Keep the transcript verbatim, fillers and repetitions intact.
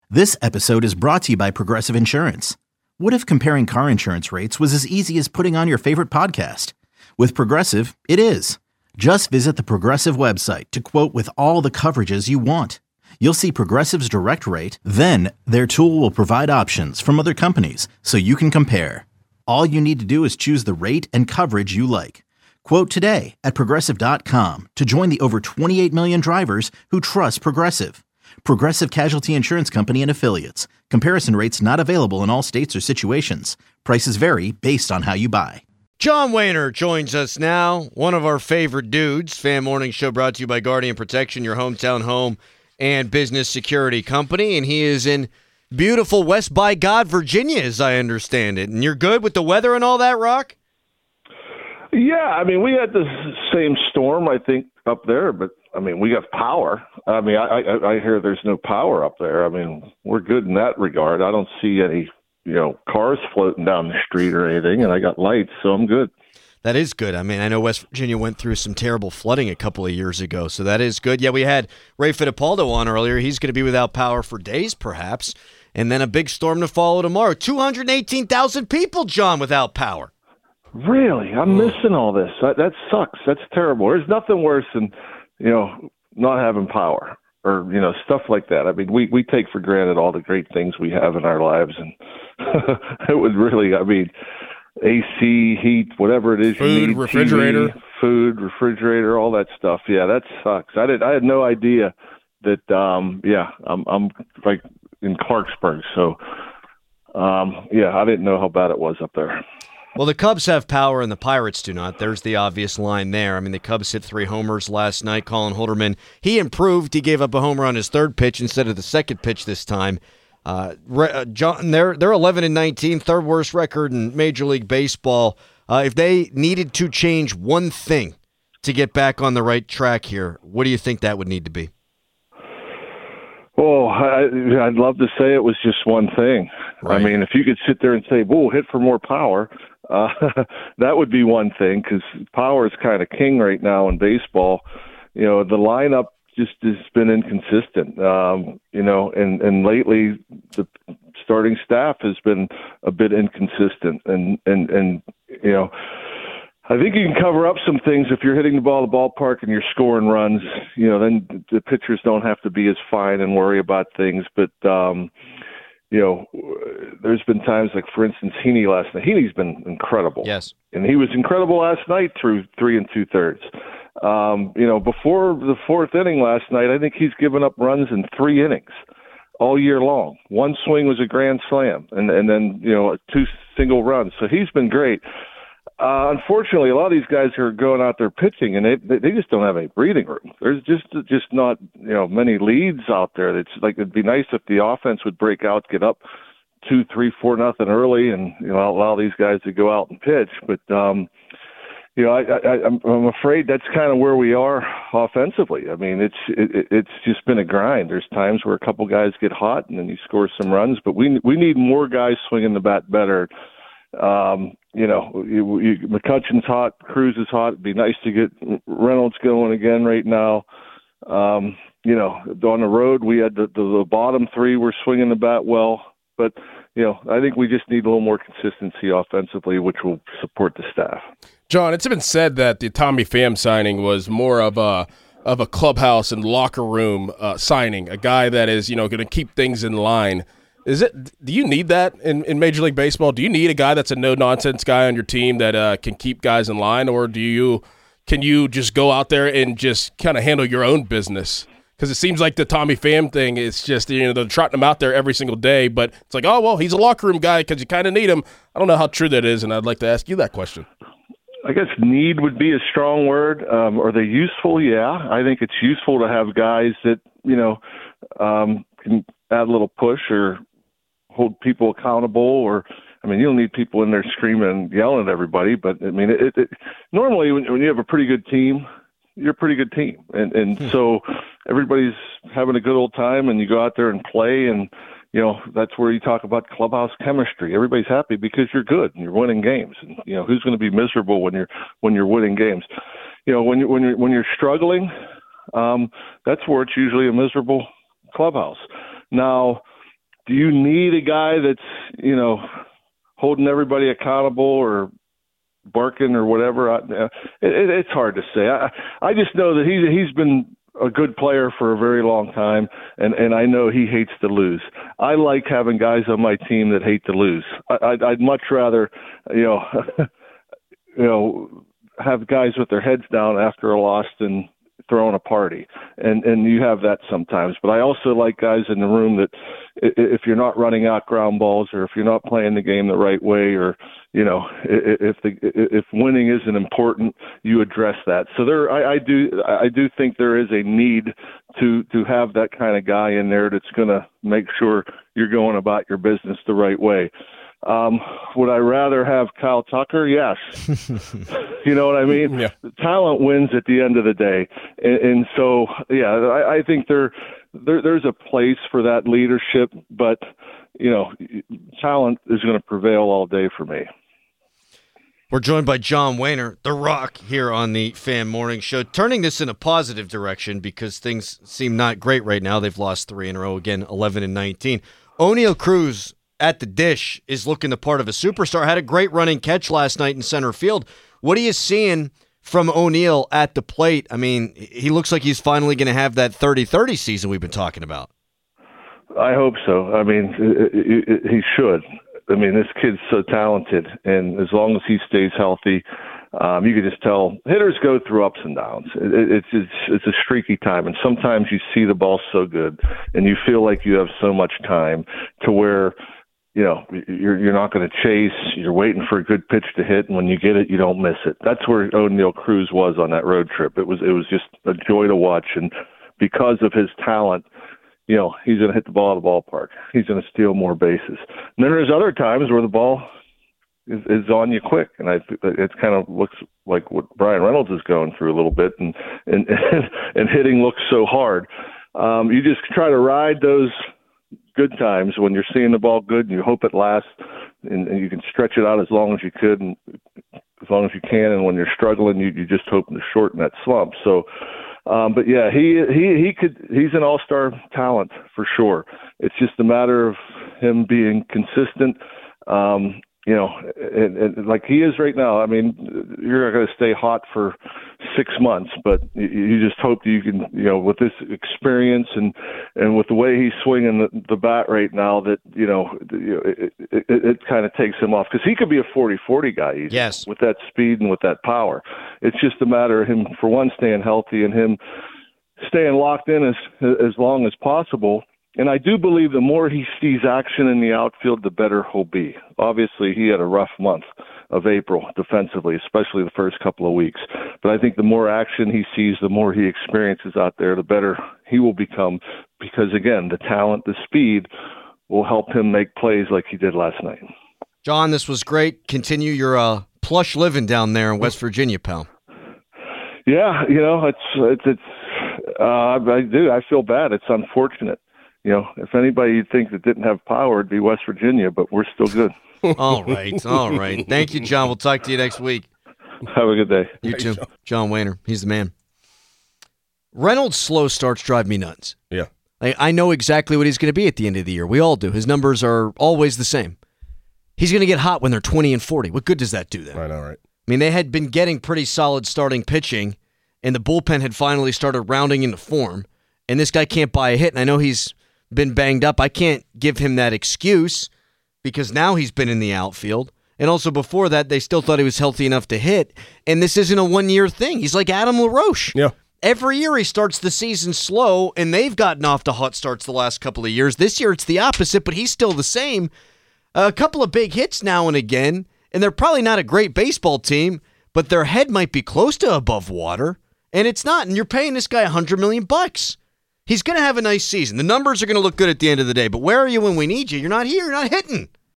This episode is brought to you by Progressive Insurance. What if comparing car insurance rates was as easy as putting on your favorite podcast? With Progressive, it is. Just visit the Progressive website to quote with all the coverages you want. You'll see Progressive's direct rate, then their tool will provide options from other companies so you can compare. All you need to do is choose the rate and coverage you like. Quote today at progressive dot com to join the over twenty-eight million drivers who trust Progressive. Progressive Casualty Insurance Company and Affiliates. Comparison rates not available in all states or situations. Prices vary based on how you buy. John Wehner joins us now, one of our favorite dudes. Fan Morning Show brought to you by Guardian Protection, your hometown home and business security company. And he is in beautiful West by God, Virginia, as I understand it. And you're good with the weather and all that, Rock? Yeah, I mean, we had the same storm, I think, up there, but, I mean, we got power. I mean, I, I, I hear there's no power up there. I mean, we're good in that regard. I don't see any, you know, cars floating down the street or anything, and I got lights, so I'm good. That is good. I mean, I know West Virginia went through some terrible flooding a couple of years ago, so that is good. Yeah, we had Ray Fittipaldo on earlier. He's going to be without power for days, perhaps, and then a big storm to follow tomorrow. two hundred eighteen thousand people, John, without power. Really? I'm missing all this. That, that sucks. That's terrible. There's nothing worse than, you know, not having power or, you know, stuff like that. I mean, we, we take for granted all the great things we have in our lives, and it would really, I mean, A C, heat, whatever it is food, you need, refrigerator, T V, food, refrigerator, all that stuff. Yeah, that sucks. I did. I had no idea that. Um, yeah, I'm I'm like in Clarksburg, so um, yeah, I didn't know how bad it was up there. Well, the Cubs have power and the Pirates do not. There's the obvious line there. I mean, the Cubs hit three homers last night. Colin Holderman, he improved. He gave up a homer on his third pitch instead of the second pitch this time. Uh, John, they're they're eleven and nineteen, third worst record in Major League Baseball. Uh, if they needed to change one thing to get back on the right track here, what do you think that would need to be? Oh, I, I'd love to say it was just one thing. Right. I mean, if you could sit there and say, "Whoa, hit for more power," uh, that would be one thing, because power is kind of king right now in baseball. You know, the lineup just has been inconsistent, um, you know, and, and lately the starting staff has been a bit inconsistent. And, and, and, you know, I think you can cover up some things if you're hitting the ball at the ballpark and you're scoring runs, you know, then the pitchers don't have to be as fine and worry about things. But, um, you know, there's been times like, for instance, Heaney last night. Heaney's been incredible. Yes. And he was incredible last night through three and two thirds. Um, you know, before the fourth inning last night, I think he's given up runs in three innings all year long. One swing was a grand slam, and, and then, you know, two single runs. So he's been great. Uh, unfortunately, a lot of these guys are going out there pitching, and they they just don't have any breathing room. There's just just not, you know, many leads out there. It's like, it'd be nice if the offense would break out, get up two, three, four nothing early, and, you know, allow these guys to go out and pitch. But um, you know, I, I, I'm, I'm afraid that's kind of where we are offensively. I mean, it's it, it's just been a grind. There's times where a couple guys get hot and then you score some runs, but we we need more guys swinging the bat better. Um, you know, you, you, McCutcheon's hot, Cruz is hot. It'd be nice to get Reynolds going again right now. Um, you know, on the road we had the, the, the bottom three were swinging the bat well, but you know, I think we just need a little more consistency offensively, which will support the staff. John, it's been said that the Tommy Pham signing was more of a of a clubhouse and locker room uh, signing, a guy that is, you know, going to keep things in line. Is it? Do you need that in, in Major League Baseball? Do you need a guy that's a no-nonsense guy on your team that uh, can keep guys in line, or do you can you just go out there and just kind of handle your own business? Because it seems like the Tommy Pham thing is just, you know, they're trotting him out there every single day, but it's like, oh, well, he's a locker room guy because you kind of need him. I don't know how true that is, and I'd like to ask you that question. I guess need would be a strong word. Um, are they useful? Yeah. I think it's useful to have guys that, you know, um, can add a little push or hold people accountable, or, I mean, you don't need people in there screaming and yelling at everybody, but I mean, it, it, normally when, when you have a pretty good team, you're a pretty good team. And, and hmm. so everybody's having a good old time, and you go out there and play, and, you know, that's where you talk about clubhouse chemistry. Everybody's happy because you're good and you're winning games. And, you know, who's going to be miserable when you're, when you're winning games? You know, when you when you're, when you're struggling, um, that's where it's usually a miserable clubhouse. Now, do you need a guy that's, you know, holding everybody accountable or barking or whatever? I, it, it, it's hard to say. I, I just know that he, he's been a good player for a very long time, and, and I know he hates to lose. I like having guys on my team that hate to lose. I, I'd, I'd much rather, you know, you know, have guys with their heads down after a loss than throwing a party, and and you have that sometimes. But I also like guys in the room that if you're not running out ground balls, or if you're not playing the game the right way, or you know, if the if winning isn't important, you address that. So there, I, I do I do think there is a need to to have that kind of guy in there that's going to make sure you're going about your business the right way. Um, would I rather have Kyle Tucker? Yes. You know what I mean? Yeah. The talent wins at the end of the day. And, and so, yeah, I, I think there, there, there's a place for that leadership, but, you know, talent is going to prevail all day for me. We're joined by John Wehner, The Rock, here on the Fan Morning Show, turning this in a positive direction because things seem not great right now. They've lost three in a row, again, eleven and nineteen. Oneil Cruz at the dish is looking the part of a superstar. Had a great running catch last night in center field. What are you seeing from Oneil at the plate? I mean, he looks like he's finally going to have that thirty thirty season we've been talking about. I hope so. I mean, it, it, it, he should. I mean, this kid's so talented, and as long as he stays healthy, um, you can just tell hitters go through ups and downs. It, it, it's, it's it's a streaky time, and sometimes you see the ball so good, and you feel like you have so much time to where, you know, you're you're not going to chase. You're waiting for a good pitch to hit, and when you get it, you don't miss it. That's where Oneil Cruz was on that road trip. It was it was just a joy to watch, and because of his talent, you know, he's going to hit the ball at the ballpark. He's going to steal more bases. And then there's other times where the ball is, is on you quick, and I it kind of looks like what Brian Reynolds is going through a little bit, and and and hitting looks so hard. Um, you just try to ride those good times when you're seeing the ball good, and you hope it lasts, and, and you can stretch it out as long as you could, and as long as you can. And when you're struggling, you, you just hope to shorten that slump. So, um, but yeah, he he he could. He's an all-star talent for sure. It's just a matter of him being consistent. Um, you know, and, and like he is right now. I mean, you're not going to stay hot for six months, but you, you just hope that you can, you know, with this experience and, and with the way he's swinging the, the bat right now, that, you know, it, it, it kind of takes him off, because he could be a forty forty guy easy, yes, with that speed and with that power. It's just a matter of him, for one, staying healthy, and him staying locked in as as long as possible. And I do believe the more he sees action in the outfield, the better he'll be. Obviously, he had a rough month of April defensively, especially the first couple of weeks. But I think the more action he sees, the more he experiences out there, the better he will become. Because, again, the talent, the speed will help him make plays like he did last night. John, this was great. Continue your uh, plush living down there in West Virginia, pal. Yeah, you know, it's, it's, it's uh, I do. I feel bad. It's unfortunate. You know, if anybody you'd think that didn't have power, it'd be West Virginia, but we're still good. All right, all right. Thank you, John. We'll talk to you next week. Have a good day. You too. John Wehner, he's the man. Reynolds' slow starts drive me nuts. Yeah. I, I know exactly what he's going to be at the end of the year. We all do. His numbers are always the same. He's going to get hot when they're twenty and forty. What good does that do then? I know, right? I mean, they had been getting pretty solid starting pitching, and the bullpen had finally started rounding into form, and this guy can't buy a hit, and I know he's been banged up. I can't give him that excuse because now he's been in the outfield. And also before that, they still thought he was healthy enough to hit. And this isn't a one-year thing. He's like Adam LaRoche. Yeah. Every year he starts the season slow, and they've gotten off to hot starts the last couple of years. This year it's the opposite, but he's still the same. A couple of big hits now and again, and they're probably not a great baseball team, but their head might be close to above water, and it's not. And you're paying this guy one hundred million bucks. He's going to have a nice season. The numbers are going to look good at the end of the day, but where are you when we need you? You're not here. You're not hitting.